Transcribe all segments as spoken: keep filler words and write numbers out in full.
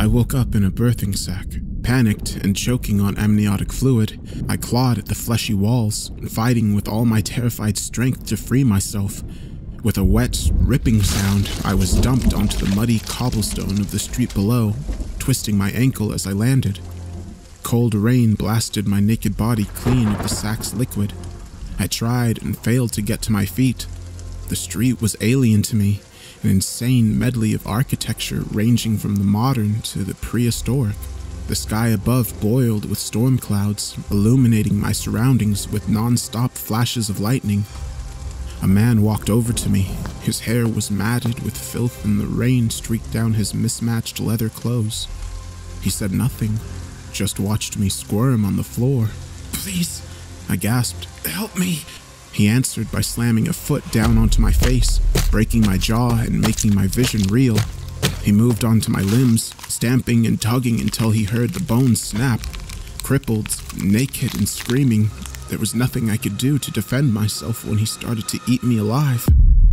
I woke up in a birthing sack. Panicked and choking on amniotic fluid, I clawed at the fleshy walls, fighting with all my terrified strength to free myself. With a wet, ripping sound, I was dumped onto the muddy cobblestone of the street below, twisting my ankle as I landed. Cold rain blasted my naked body clean of the sack's liquid. I tried and failed to get to my feet. The street was alien to me, an insane medley of architecture ranging from the modern to the prehistoric. The sky above boiled with storm clouds, illuminating my surroundings with non-stop flashes of lightning. A man walked over to me. His hair was matted with filth and the rain streaked down his mismatched leather clothes. He said nothing, just watched me squirm on the floor. "Please," I gasped, "help me." He answered by slamming a foot down onto my face, breaking my jaw and making my vision reel. He moved onto my limbs, stamping and tugging until he heard the bones snap. Crippled, naked, and screaming, there was nothing I could do to defend myself when he started to eat me alive.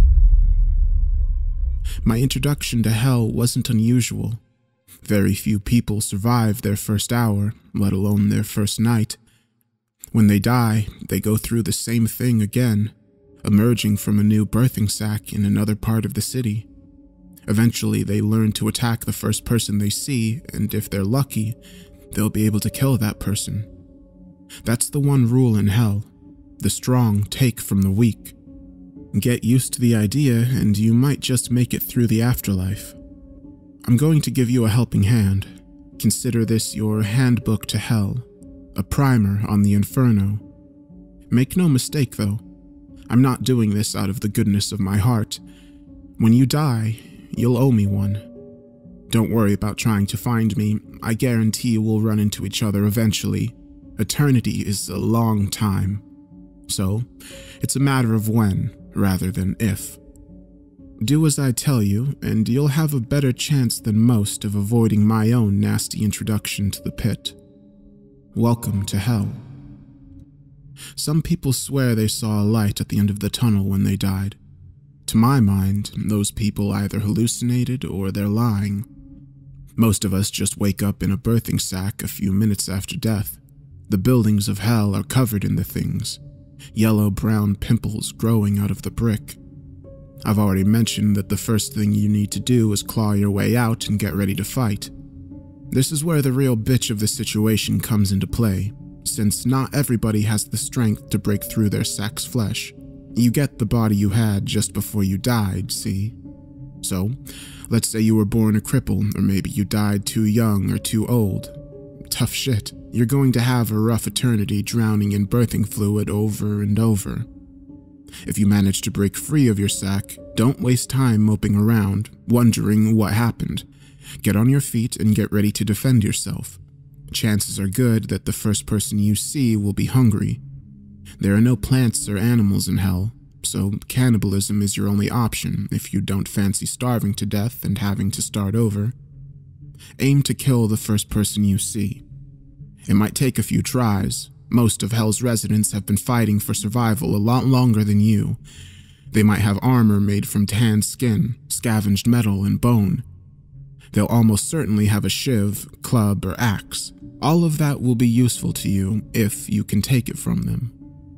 My introduction to hell wasn't unusual. Very few people survive their first hour, let alone their first night. When they die, they go through the same thing again, emerging from a new birthing sack in another part of the city. Eventually, they learn to attack the first person they see, and if they're lucky, they'll be able to kill that person. That's the one rule in hell. The strong take from the weak. Get used to the idea, and you might just make it through the afterlife. I'm going to give you a helping hand. Consider this your handbook to hell, a primer on the inferno. Make no mistake, though, I'm not doing this out of the goodness of my heart. When you die, you'll owe me one. Don't worry about trying to find me. I guarantee we'll run into each other eventually. Eternity is a long time. So, it's a matter of when, rather than if. Do as I tell you, and you'll have a better chance than most of avoiding my own nasty introduction to the pit. Welcome to hell. Some people swear they saw a light at the end of the tunnel when they died. To my mind, those people either hallucinated or they're lying. Most of us just wake up in a birthing sack a few minutes after death. The buildings of hell are covered in the things, yellow-brown pimples growing out of the brick. I've already mentioned that the first thing you need to do is claw your way out and get ready to fight. This is where the real bitch of the situation comes into play, since not everybody has the strength to break through their sack's flesh. You get the body you had just before you died, see? So, let's say you were born a cripple, or maybe you died too young or too old. Tough shit. You're going to have a rough eternity drowning in birthing fluid over and over. If you manage to break free of your sack, don't waste time moping around, wondering what happened. Get on your feet and get ready to defend yourself. Chances are good that the first person you see will be hungry. There are no plants or animals in hell, so cannibalism is your only option if you don't fancy starving to death and having to start over. Aim to kill the first person you see. It might take a few tries. Most of hell's residents have been fighting for survival a lot longer than you. They might have armor made from tanned skin, scavenged metal, and bone. They'll almost certainly have a shiv, club, or axe. All of that will be useful to you if you can take it from them.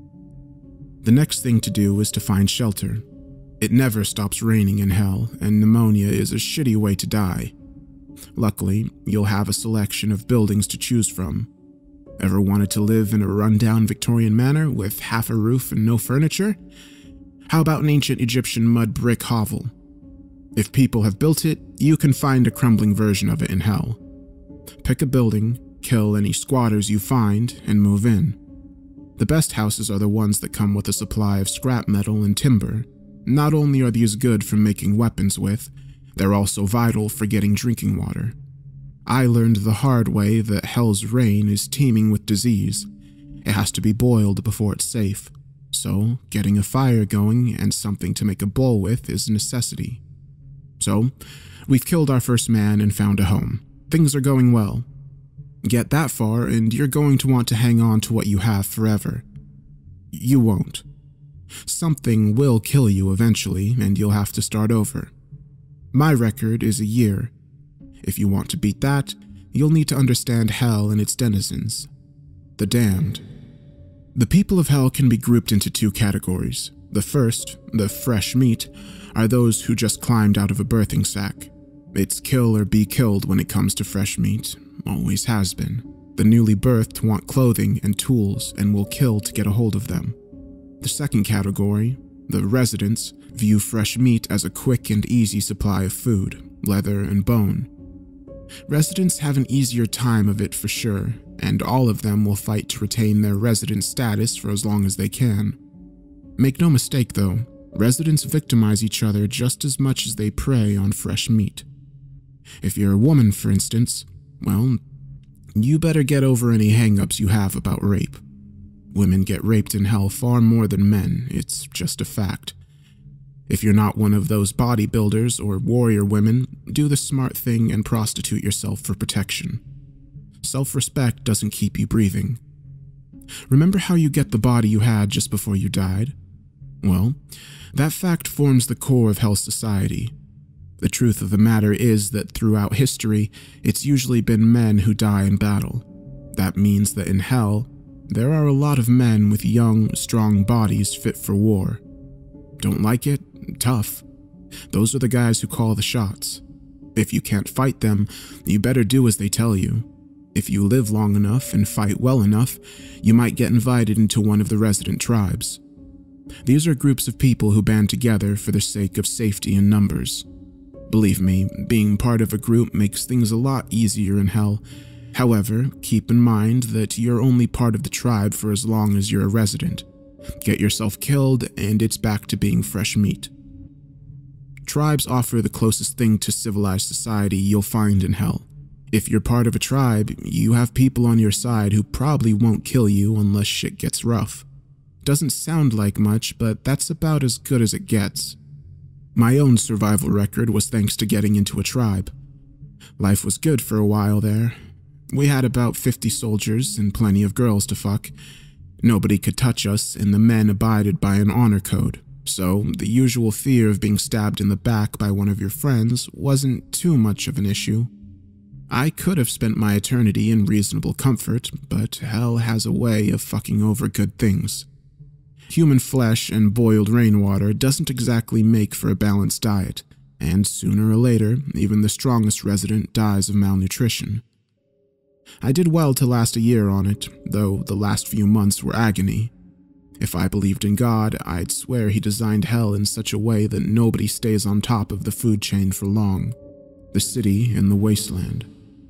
The next thing to do is to find shelter. It never stops raining in hell, and pneumonia is a shitty way to die. Luckily, you'll have a selection of buildings to choose from. Ever wanted to live in a rundown Victorian manor with half a roof and no furniture? How about an ancient Egyptian mud brick hovel? If people have built it, you can find a crumbling version of it in hell. Pick a building, kill any squatters you find, and move in. The best houses are the ones that come with a supply of scrap metal and timber. Not only are these good for making weapons with, they're also vital for getting drinking water. I learned the hard way that hell's rain is teeming with disease. It has to be boiled before it's safe, so getting a fire going and something to make a bowl with is a necessity. So, we've killed our first man and found a home. Things are going well. Get that far and you're going to want to hang on to what you have forever. You won't. Something will kill you eventually and you'll have to start over. My record is a year. If you want to beat that, you'll need to understand hell and its denizens, the damned. The people of hell can be grouped into two categories. The first, the fresh meat, are those who just climbed out of a birthing sack. It's kill or be killed when it comes to fresh meat, always has been. The newly birthed want clothing and tools and will kill to get a hold of them. The second category, the residents, view fresh meat as a quick and easy supply of food, leather and bone. Residents have an easier time of it for sure, and all of them will fight to retain their resident status for as long as they can. Make no mistake though, residents victimize each other just as much as they prey on fresh meat. If you're a woman, for instance, well, you better get over any hang-ups you have about rape. Women get raped in hell far more than men, it's just a fact. If you're not one of those bodybuilders or warrior women, do the smart thing and prostitute yourself for protection. Self-respect doesn't keep you breathing. Remember how you get the body you had just before you died? Well, that fact forms the core of hell society. The truth of the matter is that throughout history, it's usually been men who die in battle. That means that in hell, there are a lot of men with young, strong bodies fit for war. Don't like it? Tough. Those are the guys who call the shots. If you can't fight them, you better do as they tell you. If you live long enough and fight well enough, you might get invited into one of the resident tribes. These are groups of people who band together for the sake of safety in numbers. Believe me, being part of a group makes things a lot easier in hell. However, keep in mind that you're only part of the tribe for as long as you're a resident. Get yourself killed, and it's back to being fresh meat. Tribes offer the closest thing to civilized society you'll find in hell. If you're part of a tribe, you have people on your side who probably won't kill you unless shit gets rough. Doesn't sound like much, but that's about as good as it gets. My own survival record was thanks to getting into a tribe. Life was good for a while there. We had about fifty soldiers and plenty of girls to fuck. Nobody could touch us, and the men abided by an honor code, so the usual fear of being stabbed in the back by one of your friends wasn't too much of an issue. I could have spent my eternity in reasonable comfort, but hell has a way of fucking over good things. Human flesh and boiled rainwater doesn't exactly make for a balanced diet, and sooner or later, even the strongest resident dies of malnutrition. I did well to last a year on it, though the last few months were agony. If I believed in God, I'd swear he designed hell in such a way that nobody stays on top of the food chain for long. The city in the wasteland.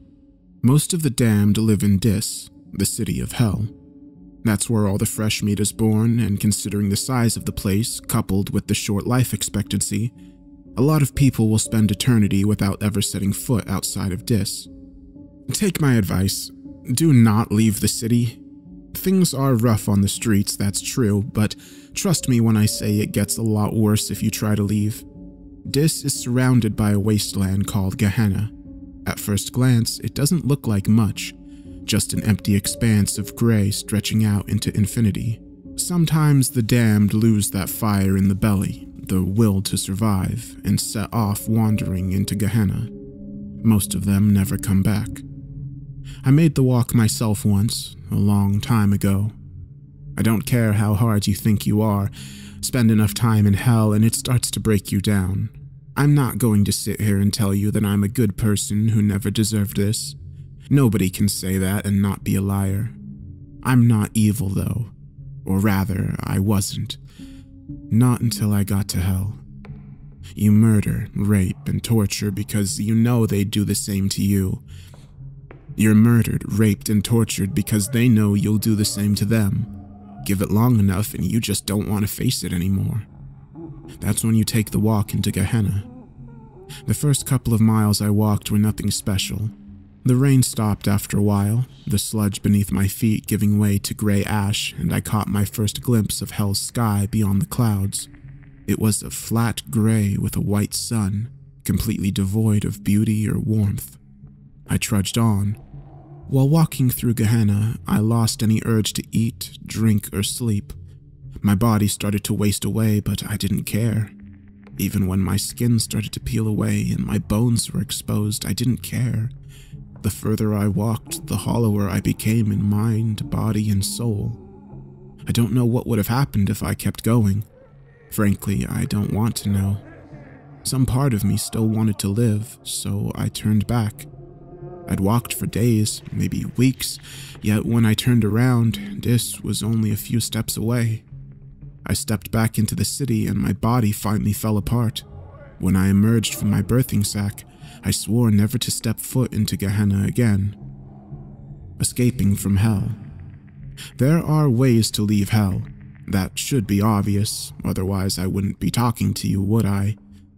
Most of the damned live in Dis, the city of hell. That's where all the fresh meat is born, and considering the size of the place, coupled with the short life expectancy, a lot of people will spend eternity without ever setting foot outside of Dis. Take my advice. Do not leave the city. Things are rough on the streets, that's true, but trust me when I say it gets a lot worse if you try to leave. Dis is surrounded by a wasteland called Gehenna. At first glance, it doesn't look like much, just an empty expanse of gray stretching out into infinity. Sometimes the damned lose that fire in the belly, the will to survive, and set off wandering into Gehenna. Most of them never come back. I made the walk myself once, a long time ago. I don't care how hard you think you are, spend enough time in hell and it starts to break you down. I'm not going to sit here and tell you that I'm a good person who never deserved this. Nobody can say that and not be a liar. I'm not evil though, or rather, I wasn't. Not until I got to hell. You murder, rape, and torture because you know they'd do the same to you. You're murdered, raped, and tortured because they know you'll do the same to them. Give it long enough and you just don't want to face it anymore. That's when you take the walk into Gehenna. The first couple of miles I walked were nothing special. The rain stopped after a while, the sludge beneath my feet giving way to gray ash, and I caught my first glimpse of hell's sky beyond the clouds. It was a flat gray with a white sun, completely devoid of beauty or warmth. I trudged on. While walking through Gehenna, I lost any urge to eat, drink, or sleep. My body started to waste away, but I didn't care. Even when my skin started to peel away and my bones were exposed, I didn't care. The further I walked, the hollower I became in mind, body, and soul. I don't know what would have happened if I kept going. Frankly, I don't want to know. Some part of me still wanted to live, so I turned back. I'd walked for days, maybe weeks, yet when I turned around, Dis was only a few steps away. I stepped back into the city and my body finally fell apart. When I emerged from my birthing sac, I swore never to step foot into Gehenna again. Escaping from hell. There are ways to leave hell. That should be obvious, otherwise I wouldn't be talking to you, would I?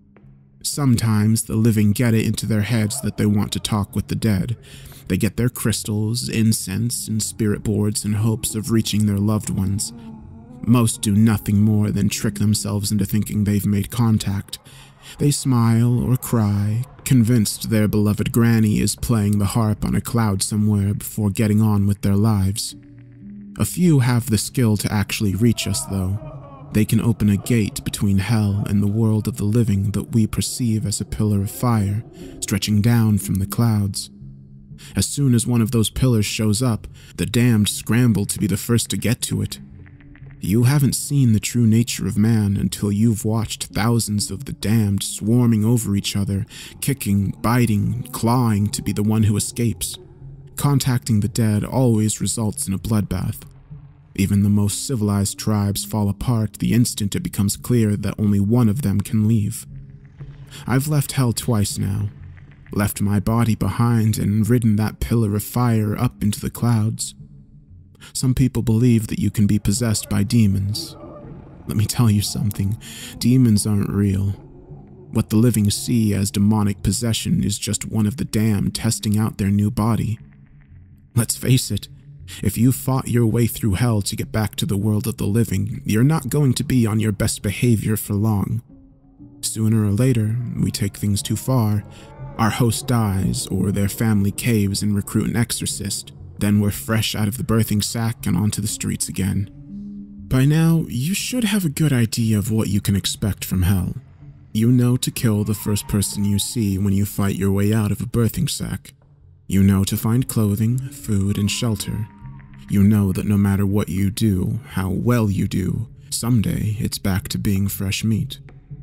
Sometimes the living get it into their heads that they want to talk with the dead. They get their crystals, incense, and spirit boards in hopes of reaching their loved ones. Most do nothing more than trick themselves into thinking they've made contact. They smile or cry, convinced their beloved granny is playing the harp on a cloud somewhere before getting on with their lives. A few have the skill to actually reach us, though. They can open a gate between hell and the world of the living that we perceive as a pillar of fire, stretching down from the clouds. As soon as one of those pillars shows up, the damned scramble to be the first to get to it. You haven't seen the true nature of man until you've watched thousands of the damned swarming over each other, kicking, biting, clawing to be the one who escapes. Contacting the dead always results in a bloodbath. Even the most civilized tribes fall apart the instant it becomes clear that only one of them can leave. I've left hell twice now. Left my body behind and ridden that pillar of fire up into the clouds. Some people believe that you can be possessed by demons. Let me tell you something, demons aren't real. What the living see as demonic possession is just one of the damned testing out their new body. Let's face it, if you fought your way through hell to get back to the world of the living, you're not going to be on your best behavior for long. Sooner or later, we take things too far, our host dies or their family caves and recruit an exorcist. Then we're fresh out of the birthing sac and onto the streets again. By now, you should have a good idea of what you can expect from hell. You know to kill the first person you see when you fight your way out of a birthing sac. You know to find clothing, food, and shelter. You know that no matter what you do, how well you do, someday it's back to being fresh meat.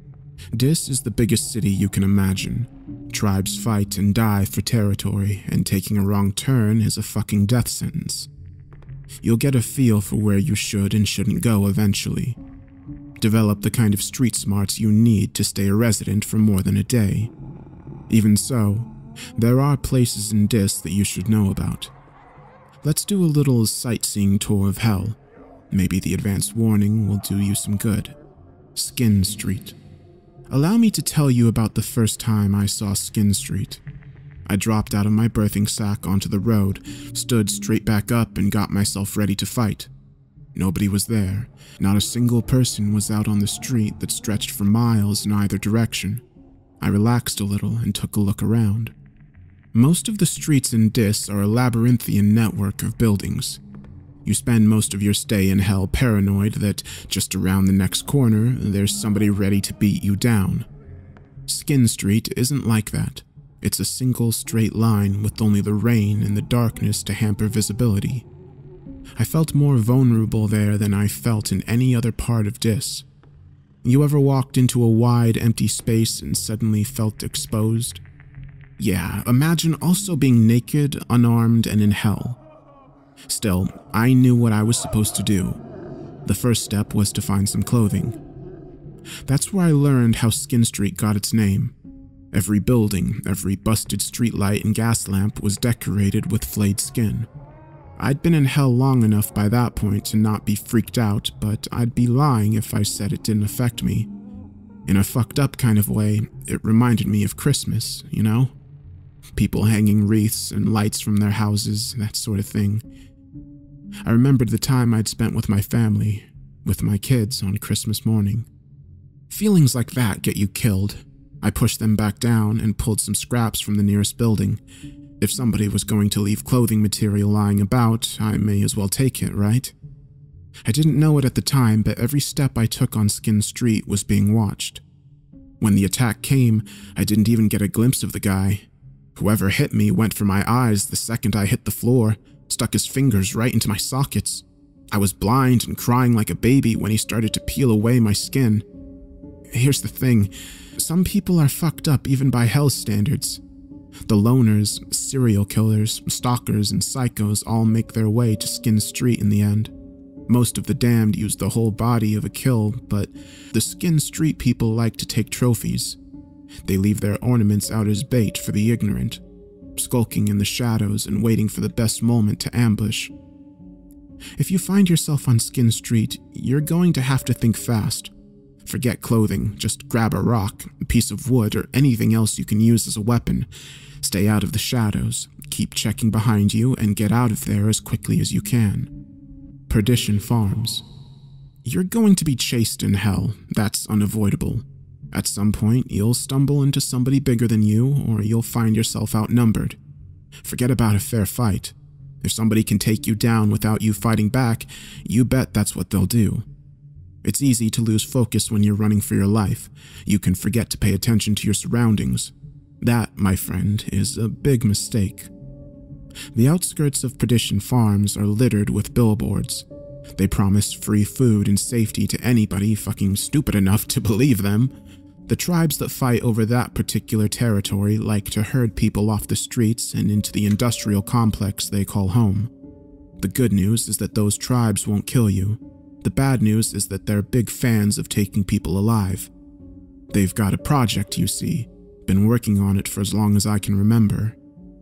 Dis is the biggest city you can imagine. Tribes fight and die for territory, and taking a wrong turn is a fucking death sentence. You'll get a feel for where you should and shouldn't go eventually. Develop the kind of street smarts you need to stay a resident for more than a day. Even so, there are places in Dis that you should know about. Let's do a little sightseeing tour of hell. Maybe the advanced warning will do you some good. Skin Street. Allow me to tell you about the first time I saw Skin Street. I dropped out of my birthing sac onto the road, stood straight back up and got myself ready to fight. Nobody was there. Not a single person was out on the street that stretched for miles in either direction. I relaxed a little and took a look around. Most of the streets in Dis are a labyrinthian network of buildings. You spend most of your stay in hell paranoid that just around the next corner, there's somebody ready to beat you down. Skin Street isn't like that. It's a single straight line with only the rain and the darkness to hamper visibility. I felt more vulnerable there than I felt in any other part of Dis. You ever walked into a wide, empty space and suddenly felt exposed? Yeah, imagine also being naked, unarmed, and in hell. Still, I knew what I was supposed to do. The first step was to find some clothing. That's where I learned how Skin Street got its name. Every building, every busted streetlight and gas lamp was decorated with flayed skin. I'd been in hell long enough by that point to not be freaked out, but I'd be lying if I said it didn't affect me. In a fucked up kind of way, it reminded me of Christmas, you know? People hanging wreaths and lights from their houses, that sort of thing. I remembered the time I'd spent with my family, with my kids on Christmas morning. Feelings like that get you killed. I pushed them back down and pulled some scraps from the nearest building. If somebody was going to leave clothing material lying about, I may as well take it, right? I didn't know it at the time, but every step I took on Skin Street was being watched. When the attack came, I didn't even get a glimpse of the guy. Whoever hit me went for my eyes the second I hit the floor, stuck his fingers right into my sockets. I was blind and crying like a baby when he started to peel away my skin. Here's the thing, some people are fucked up even by hell's standards. The loners, serial killers, stalkers, and psychos all make their way to Skin Street in the end. Most of the damned use the whole body of a kill, but the Skin Street people like to take trophies. They leave their ornaments out as bait for the ignorant, skulking in the shadows and waiting for the best moment to ambush. If you find yourself on Skin Street, you're going to have to think fast. Forget clothing, just grab a rock, a piece of wood, or anything else you can use as a weapon. Stay out of the shadows, keep checking behind you, and get out of there as quickly as you can. Perdition Farms. You're going to be chased in hell, that's unavoidable. At some point, you'll stumble into somebody bigger than you, or you'll find yourself outnumbered. Forget about a fair fight. If somebody can take you down without you fighting back, you bet that's what they'll do. It's easy to lose focus when you're running for your life. You can forget to pay attention to your surroundings. That, my friend, is a big mistake. The outskirts of Perdition Farms are littered with billboards. They promise free food and safety to anybody fucking stupid enough to believe them. The tribes that fight over that particular territory like to herd people off the streets and into the industrial complex they call home. The good news is that those tribes won't kill you. The bad news is that they're big fans of taking people alive. They've got a project, you see, been working on it for as long as I can remember.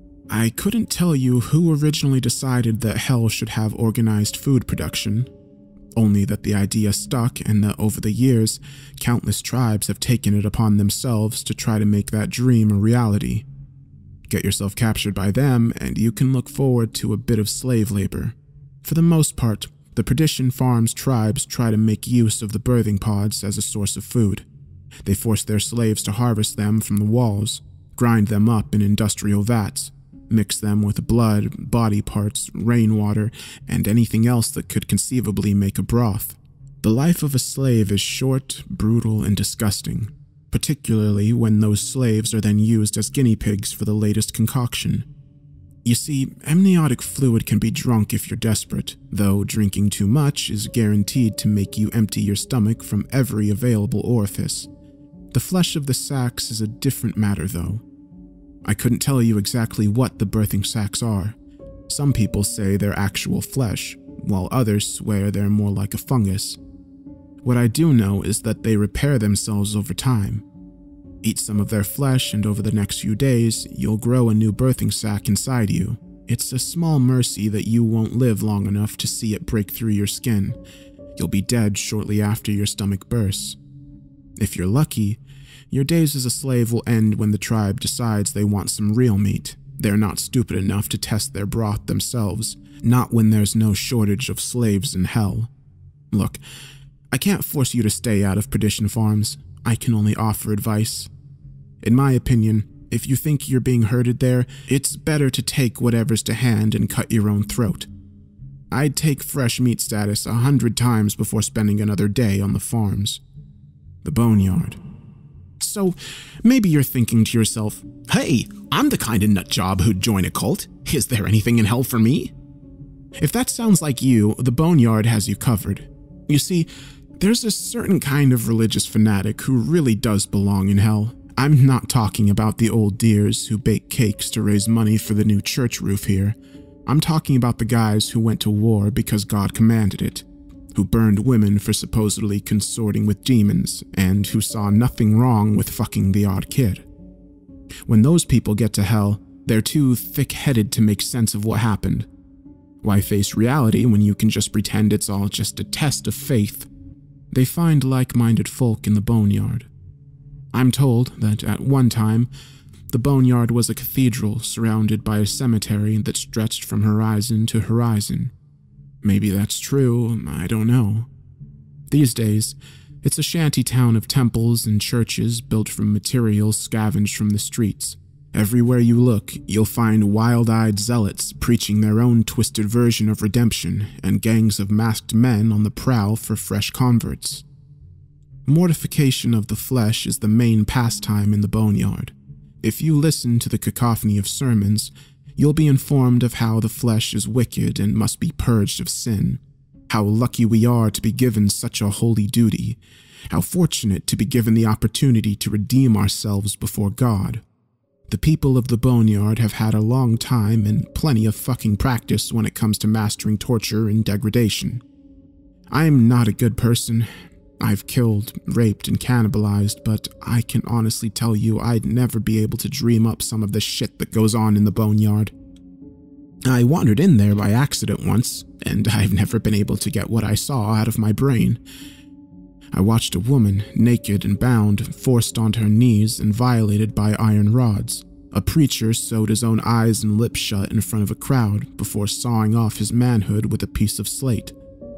I couldn't tell you who originally decided that hell should have organized food production, only that the idea stuck and that over the years, countless tribes have taken it upon themselves to try to make that dream a reality. Get yourself captured by them and you can look forward to a bit of slave labor. For the most part, the Perdition Farms tribes try to make use of the birthing pods as a source of food. They force their slaves to harvest them from the walls, grind them up in industrial vats, mix them with blood, body parts, rainwater, and anything else that could conceivably make a broth. The life of a slave is short, brutal, and disgusting, particularly when those slaves are then used as guinea pigs for the latest concoction. You see, amniotic fluid can be drunk if you're desperate, though drinking too much is guaranteed to make you empty your stomach from every available orifice. The flesh of the sacs is a different matter, though. I couldn't tell you exactly what the birthing sacs are. Some people say they're actual flesh, while others swear they're more like a fungus. What I do know is that they repair themselves over time. Eat some of their flesh and over the next few days, you'll grow a new birthing sac inside you. It's a small mercy that you won't live long enough to see it break through your skin. You'll be dead shortly after your stomach bursts. If you're lucky, your days as a slave will end when the tribe decides they want some real meat. They're not stupid enough to test their broth themselves, not when there's no shortage of slaves in hell. Look, I can't force you to stay out of Perdition Farms. I can only offer advice. In my opinion, if you think you're being herded there, it's better to take whatever's to hand and cut your own throat. I'd take fresh meat status a hundred times before spending another day on the farms. The Boneyard. So, maybe you're thinking to yourself, hey, I'm the kind of nutjob who'd join a cult. Is there anything in hell for me? If that sounds like you, the Boneyard has you covered. You see, there's a certain kind of religious fanatic who really does belong in hell. I'm not talking about the old dears who bake cakes to raise money for the new church roof here. I'm talking about the guys who went to war because God commanded it, who burned women for supposedly consorting with demons, and who saw nothing wrong with fucking the odd kid. When those people get to hell, they're too thick-headed to make sense of what happened. Why face reality when you can just pretend it's all just a test of faith? They find like-minded folk in the Boneyard. I'm told that at one time, the Boneyard was a cathedral surrounded by a cemetery that stretched from horizon to horizon. Maybe that's true, I don't know. These days, it's a shanty town of temples and churches built from materials scavenged from the streets. Everywhere you look, you'll find wild-eyed zealots preaching their own twisted version of redemption and gangs of masked men on the prowl for fresh converts. Mortification of the flesh is the main pastime in the boneyard. If you listen to the cacophony of sermons, you'll be informed of how the flesh is wicked and must be purged of sin, how lucky we are to be given such a holy duty, how fortunate to be given the opportunity to redeem ourselves before God. The people of the boneyard have had a long time and plenty of fucking practice when it comes to mastering torture and degradation. I'm not a good person. I've killed, raped, and cannibalized, but I can honestly tell you I'd never be able to dream up some of the shit that goes on in the boneyard. I wandered in there by accident once, and I've never been able to get what I saw out of my brain. I watched a woman, naked and bound, forced onto her knees and violated by iron rods. A preacher sewed his own eyes and lips shut in front of a crowd before sawing off his manhood with a piece of slate.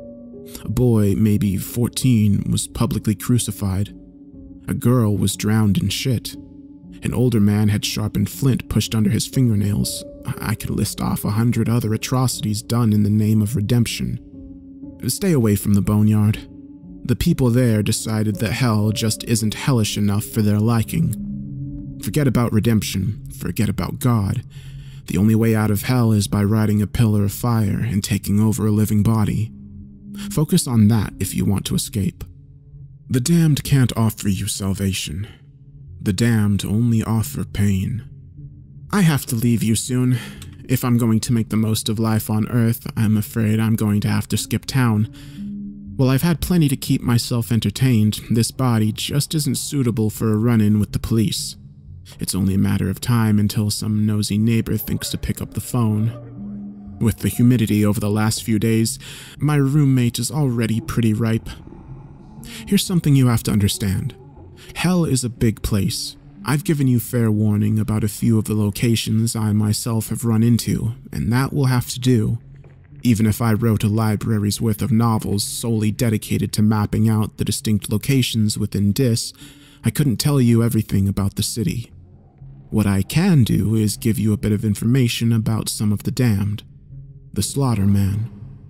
A boy, maybe fourteen, was publicly crucified. A girl was drowned in shit. An older man had sharpened flint pushed under his fingernails. I could list off a hundred other atrocities done in the name of redemption. Stay away from the boneyard. The people there decided that hell just isn't hellish enough for their liking. Forget about redemption. Forget about God. The only way out of hell is by riding a pillar of fire and taking over a living body. Focus on that if you want to escape. The damned can't offer you salvation. The damned only offer pain. I have to leave you soon. If I'm going to make the most of life on Earth, I'm afraid I'm going to have to skip town. While I've had plenty to keep myself entertained, this body just isn't suitable for a run-in with the police. It's only a matter of time until some nosy neighbor thinks to pick up the phone. With the humidity over the last few days, my roommate is already pretty ripe. Here's something you have to understand. Hell is a big place. I've given you fair warning about a few of the locations I myself have run into, and that will have to do. Even if I wrote a library's worth of novels solely dedicated to mapping out the distinct locations within Dis, I couldn't tell you everything about the city. What I can do is give you a bit of information about some of the damned. The Slaughter Man.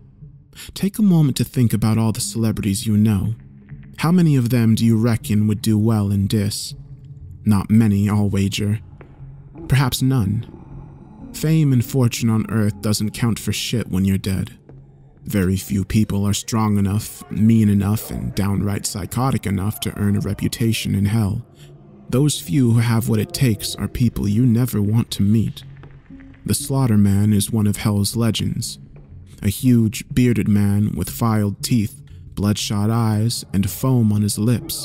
Take a moment to think about all the celebrities you know. How many of them do you reckon would do well in Dis? Not many, I'll wager. Perhaps none. Fame and fortune on Earth doesn't count for shit when you're dead. Very few people are strong enough, mean enough, and downright psychotic enough to earn a reputation in hell. Those few who have what it takes are people you never want to meet. The Slaughter Man is one of Hell's legends. A huge, bearded man with filed teeth, bloodshot eyes, and foam on his lips.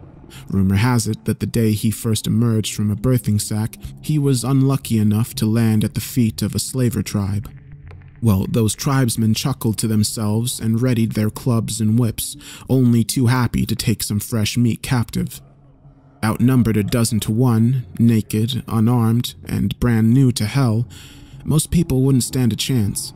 Rumor has it that the day he first emerged from a birthing sack, he was unlucky enough to land at the feet of a slaver tribe. Well, those tribesmen chuckled to themselves and readied their clubs and whips, only too happy to take some fresh meat captive. Outnumbered a dozen to one, naked, unarmed, and brand new to hell, most people wouldn't stand a chance.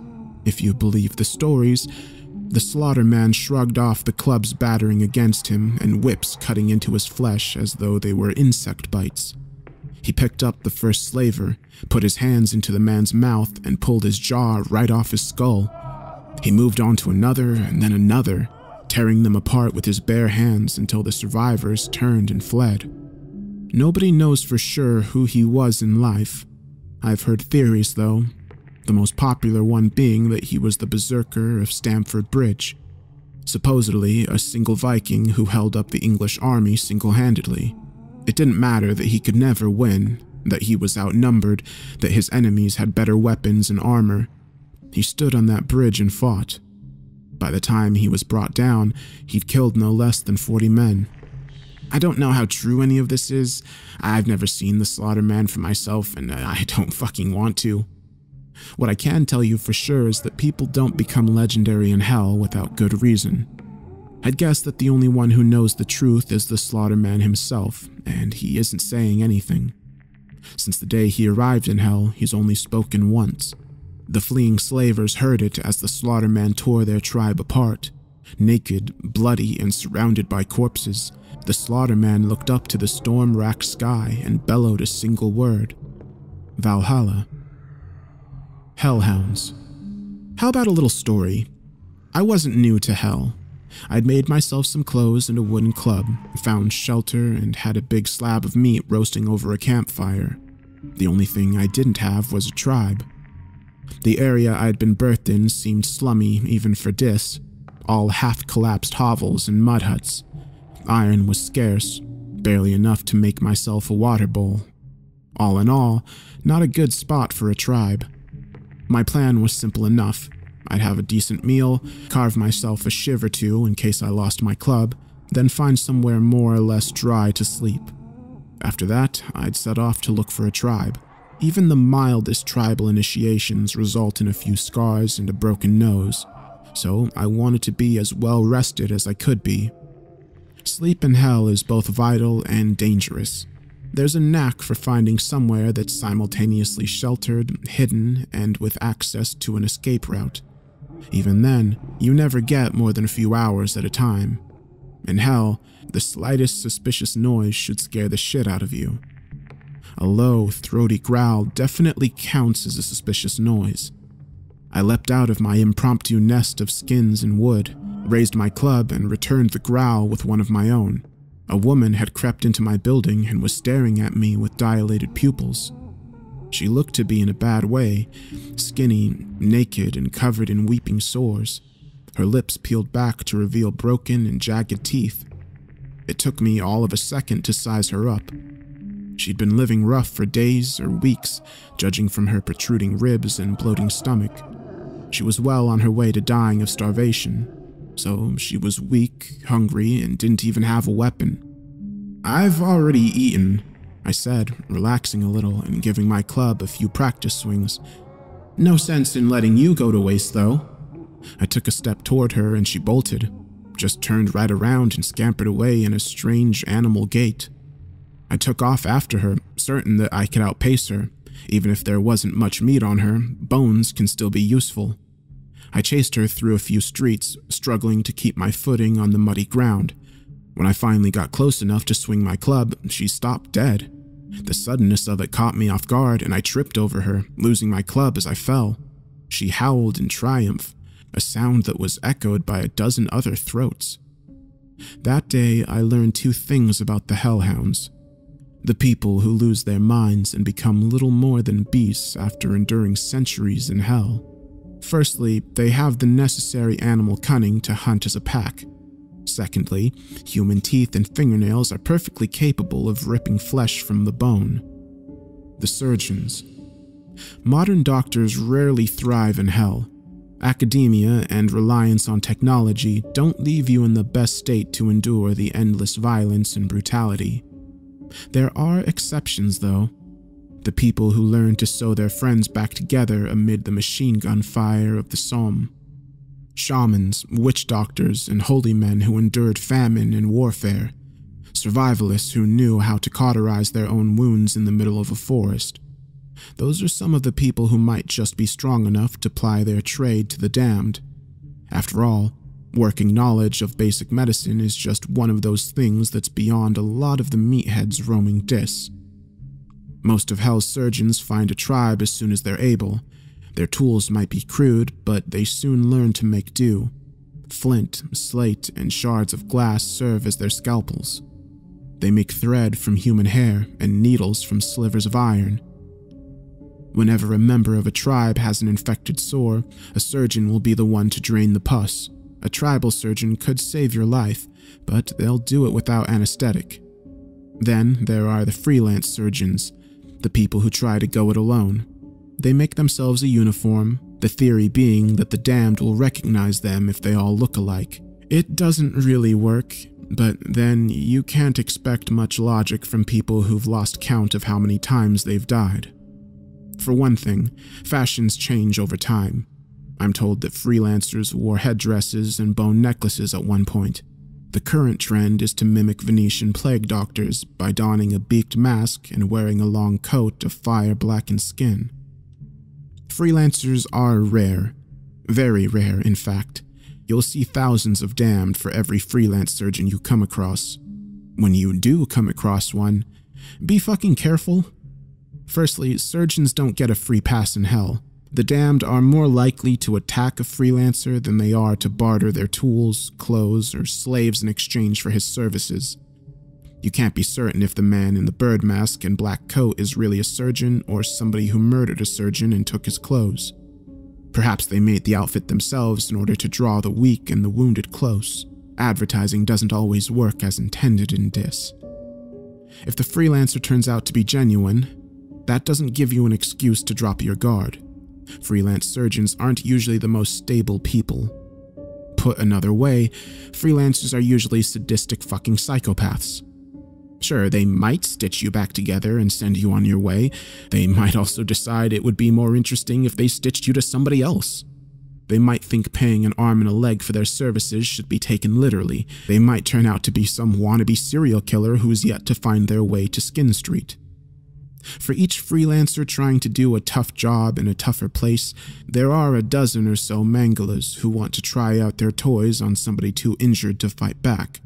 If you believe the stories, the Slaughter Man shrugged off the clubs battering against him and whips cutting into his flesh as though they were insect bites. He picked up the first slaver, put his hands into the man's mouth, and pulled his jaw right off his skull. He moved on to another and then another, tearing them apart with his bare hands until the survivors turned and fled. Nobody knows for sure who he was in life. I've heard theories, though, the most popular one being that he was the berserker of Stamford Bridge, supposedly a single Viking who held up the English army single-handedly. It didn't matter that he could never win, that he was outnumbered, that his enemies had better weapons and armor. He stood on that bridge and fought. By the time he was brought down, he'd killed no less than forty men. I don't know how true any of this is. I've never seen the Slaughter Man for myself, and I don't fucking want to. What I can tell you for sure is that people don't become legendary in hell without good reason. I'd guess that the only one who knows the truth is the Slaughter Man himself, and he isn't saying anything. Since the day he arrived in hell, he's only spoken once. The fleeing slavers heard it as the Slaughter Man tore their tribe apart. Naked, bloody, and surrounded by corpses, the Slaughter Man looked up to the storm-racked sky and bellowed a single word: Valhalla. Hellhounds. How about a little story? I wasn't new to hell. I'd made myself some clothes and a wooden club, found shelter, and had a big slab of meat roasting over a campfire. The only thing I didn't have was a tribe. The area I'd been birthed in seemed slummy even for Dis, all half-collapsed hovels and mud huts. Iron was scarce, barely enough to make myself a water bowl. All in all, not a good spot for a tribe. My plan was simple enough. I'd have a decent meal, carve myself a shiv or two in case I lost my club, then find somewhere more or less dry to sleep. After that, I'd set off to look for a tribe. Even the mildest tribal initiations result in a few scars and a broken nose, so I wanted to be as well rested as I could be. Sleep in hell is both vital and dangerous. There's a knack for finding somewhere that's simultaneously sheltered, hidden, and with access to an escape route. Even then, you never get more than a few hours at a time. In hell, the slightest suspicious noise should scare the shit out of you. A low, throaty growl definitely counts as a suspicious noise. I leapt out of my impromptu nest of skins and wood, raised my club, and returned the growl with one of my own. A woman had crept into my building and was staring at me with dilated pupils. She looked to be in a bad way, skinny, naked, and covered in weeping sores. Her lips peeled back to reveal broken and jagged teeth. It took me all of a second to size her up. She'd been living rough for days or weeks, judging from her protruding ribs and bloating stomach. She was well on her way to dying of starvation, so she was weak, hungry, and didn't even have a weapon. "I've already eaten," I said, relaxing a little and giving my club a few practice swings. "No sense in letting you go to waste, though." I took a step toward her and she bolted, just turned right around and scampered away in a strange animal gait. I took off after her, certain that I could outpace her. Even if there wasn't much meat on her, bones can still be useful. I chased her through a few streets, struggling to keep my footing on the muddy ground. When I finally got close enough to swing my club, she stopped dead. The suddenness of it caught me off guard, and I tripped over her, losing my club as I fell. She howled in triumph, a sound that was echoed by a dozen other throats. That day, I learned two things about the hellhounds. The people who lose their minds and become little more than beasts after enduring centuries in hell. Firstly, they have the necessary animal cunning to hunt as a pack. Secondly, human teeth and fingernails are perfectly capable of ripping flesh from the bone. The surgeons. Modern doctors rarely thrive in hell. Academia and reliance on technology don't leave you in the best state to endure the endless violence and brutality. There are exceptions, though. The people who learn to sew their friends back together amid the machine gun fire of the Somme. Shamans, witch doctors, and holy men who endured famine and warfare. Survivalists who knew how to cauterize their own wounds in the middle of a forest. Those are some of the people who might just be strong enough to ply their trade to the damned. After all, working knowledge of basic medicine is just one of those things that's beyond a lot of the meatheads roaming Dis. Most of Hell's surgeons find a tribe as soon as they're able. Their tools might be crude, but they soon learn to make do. Flint, slate, and shards of glass serve as their scalpels. They make thread from human hair and needles from slivers of iron. Whenever a member of a tribe has an infected sore, a surgeon will be the one to drain the pus. A tribal surgeon could save your life, but they'll do it without anesthetic. Then there are the freelance surgeons, the people who try to go it alone. They make themselves a uniform, the theory being that the damned will recognize them if they all look alike. It doesn't really work, but then you can't expect much logic from people who've lost count of how many times they've died. For one thing, fashions change over time. I'm told that freelancers wore headdresses and bone necklaces at one point. The current trend is to mimic Venetian plague doctors by donning a beaked mask and wearing a long coat of fire-blackened skin. Freelancers are rare. Very rare, in fact. You'll see thousands of damned for every freelance surgeon you come across. When you do come across one, be fucking careful. Firstly, surgeons don't get a free pass in hell. The damned are more likely to attack a freelancer than they are to barter their tools, clothes, or slaves in exchange for his services. You can't be certain if the man in the bird mask and black coat is really a surgeon or somebody who murdered a surgeon and took his clothes. Perhaps they made the outfit themselves in order to draw the weak and the wounded close. Advertising doesn't always work as intended in Dis. If the freelancer turns out to be genuine, that doesn't give you an excuse to drop your guard. Freelance surgeons aren't usually the most stable people. Put another way, freelancers are usually sadistic fucking psychopaths. Sure, they might stitch you back together and send you on your way. They might also decide it would be more interesting if they stitched you to somebody else. They might think paying an arm and a leg for their services should be taken literally. They might turn out to be some wannabe serial killer who's yet to find their way to Skin Street. For each freelancer trying to do a tough job in a tougher place, there are a dozen or so mangalas who want to try out their toys on somebody too injured to fight back.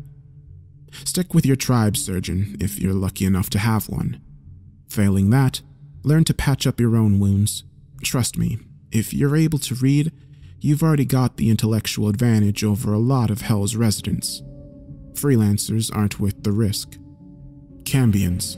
Stick with your tribe surgeon if you're lucky enough to have one. Failing that, learn to patch up your own wounds. Trust me, if you're able to read, you've already got the intellectual advantage over a lot of Hell's residents. Freelancers aren't worth the risk. Cambions.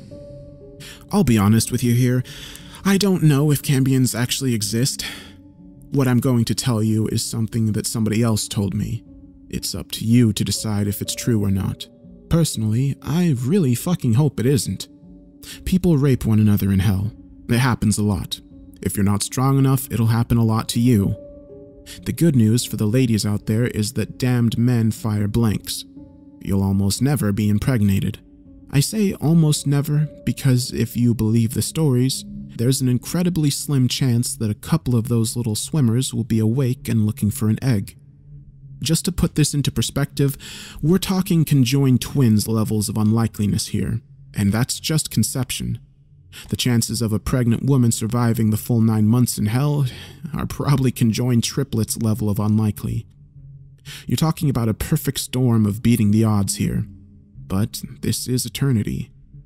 I'll be honest with you here, I don't know if Cambions actually exist. What I'm going to tell you is something that somebody else told me. It's up to you to decide if it's true or not. Personally, I really fucking hope it isn't. People rape one another in Hell. It happens a lot. If you're not strong enough, it'll happen a lot to you. The good news for the ladies out there is that damned men fire blanks. You'll almost never be impregnated. I say almost never because if you believe the stories, there's an incredibly slim chance that a couple of those little swimmers will be awake and looking for an egg. Just to put this into perspective, we're talking conjoined twins levels of unlikeliness here, and that's just conception. The chances of a pregnant woman surviving the full nine months in Hell are probably conjoined triplets level of unlikely. You're talking about a perfect storm of beating the odds here. But this is eternity.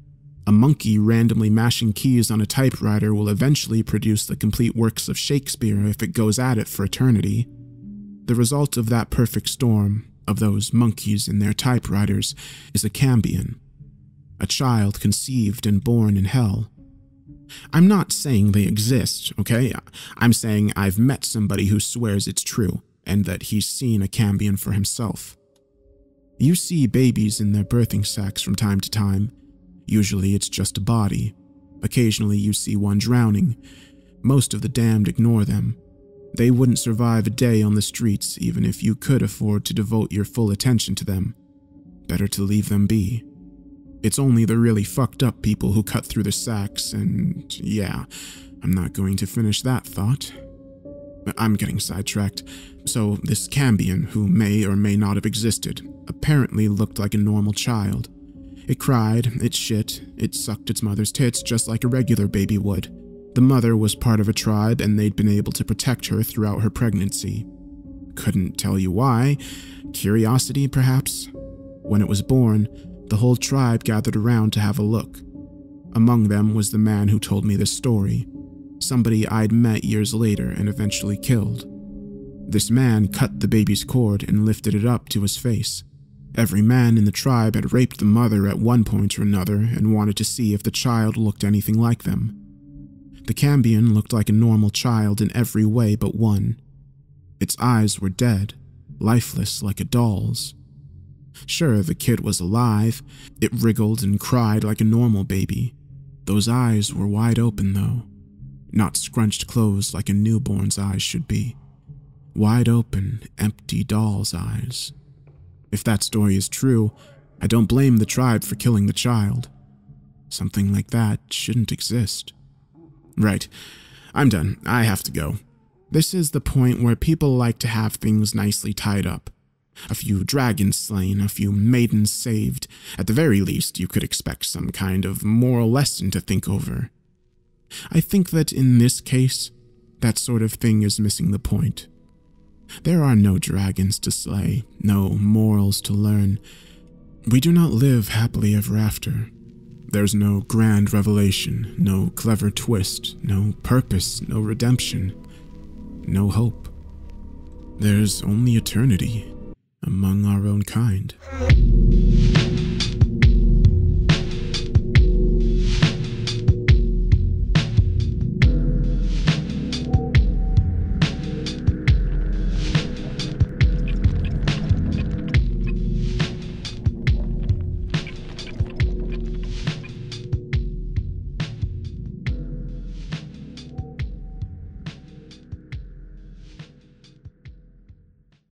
A monkey randomly mashing keys on a typewriter will eventually produce the complete works of Shakespeare if it goes at it for eternity. The result of that perfect storm, of those monkeys and their typewriters, is a cambion. A child conceived and born in Hell. I'm not saying they exist, okay? I'm saying I've met somebody who swears it's true, and that he's seen a cambion for himself. You see babies in their birthing sacks from time to time. Usually it's just a body. Occasionally you see one drowning. Most of the damned ignore them. They wouldn't survive a day on the streets even if you could afford to devote your full attention to them. Better to leave them be. It's only the really fucked up people who cut through the sacks and, yeah, I'm not going to finish that thought. I'm getting sidetracked. So this cambion, who may or may not have existed, apparently looked like a normal child. It cried, it shit, it sucked its mother's tits just like a regular baby would. The mother was part of a tribe and they'd been able to protect her throughout her pregnancy. Couldn't tell you why. Curiosity, perhaps? When it was born, the whole tribe gathered around to have a look. Among them was the man who told me this story. Somebody I'd met years later and eventually killed. This man cut the baby's cord and lifted it up to his face. Every man in the tribe had raped the mother at one point or another and wanted to see if the child looked anything like them. The cambion looked like a normal child in every way but one. Its eyes were dead, lifeless like a doll's. Sure, the kid was alive. It wriggled and cried like a normal baby. Those eyes were wide open, though. Not scrunched closed like a newborn's eyes should be. Wide open, empty doll's eyes. If that story is true, I don't blame the tribe for killing the child. Something like that shouldn't exist. Right, I'm done. I have to go. This is the point where people like to have things nicely tied up. A few dragons slain, a few maidens saved. At the very least, you could expect some kind of moral lesson to think over. I think that in this case, that sort of thing is missing the point. There are no dragons to slay, no morals to learn. We do not live happily ever after. There's no grand revelation, no clever twist, no purpose, no redemption. no hope. There's only eternity among our own kind.